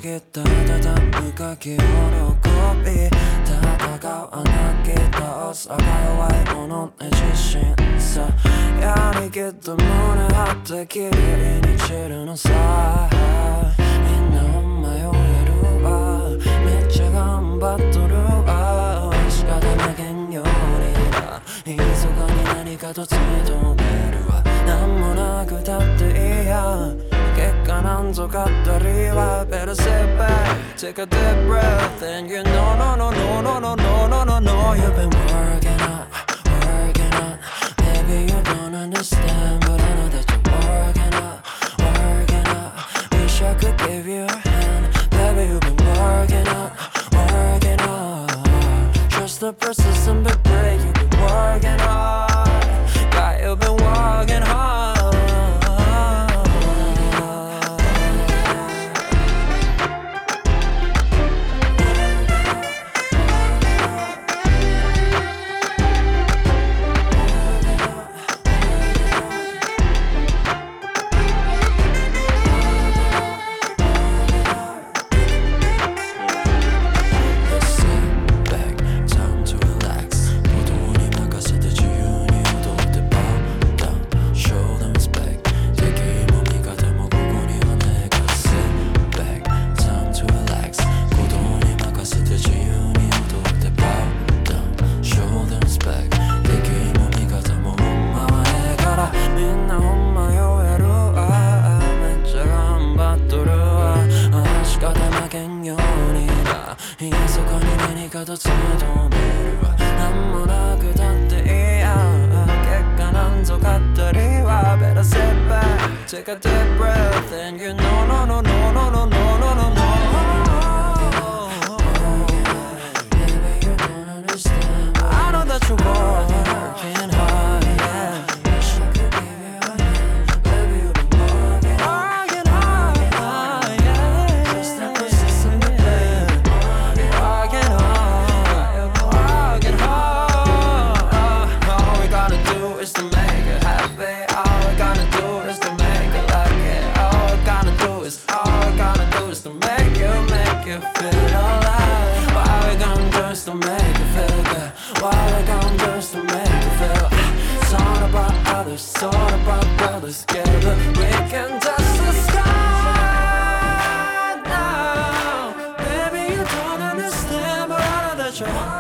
기다 무가 기울어고비 다 다가와나기다 어서가와의 오늘의 지신사 야리기도 문에 앞에 길이 치르는 사이 너마요 외로워 매차가운 밭도로와 시가다나겐 요리라 이 소간이 나니까 도치도 내려와 남무나 그 답들이야 객관한 조각들이와 Better sit back, take a deep breath And you know, no, no, no, no, no, no, no, no, no You've been working on Maybe you don't understand But I know that you're working on Wish I could give you a hand Baby, you've been working on Trust the persistent but great You've been working hard Yeah, you've been working hard Take a deep breath and you know, no, no, no, no, no, no, no, no, no Baby, you don't understand I know that you're working hard, yeah Wish I could give you a hand Baby, you've been working hard, yeah Just that persistent, yeah Working hard All we gotta do is to make it happy All we gotta do is to to make you feel alive What we gonna do is to make you feel good What we gonna do is to make you feel It's all about others, it's all about brothers together We can touch the sky now Baby, you don't understand But I know that you're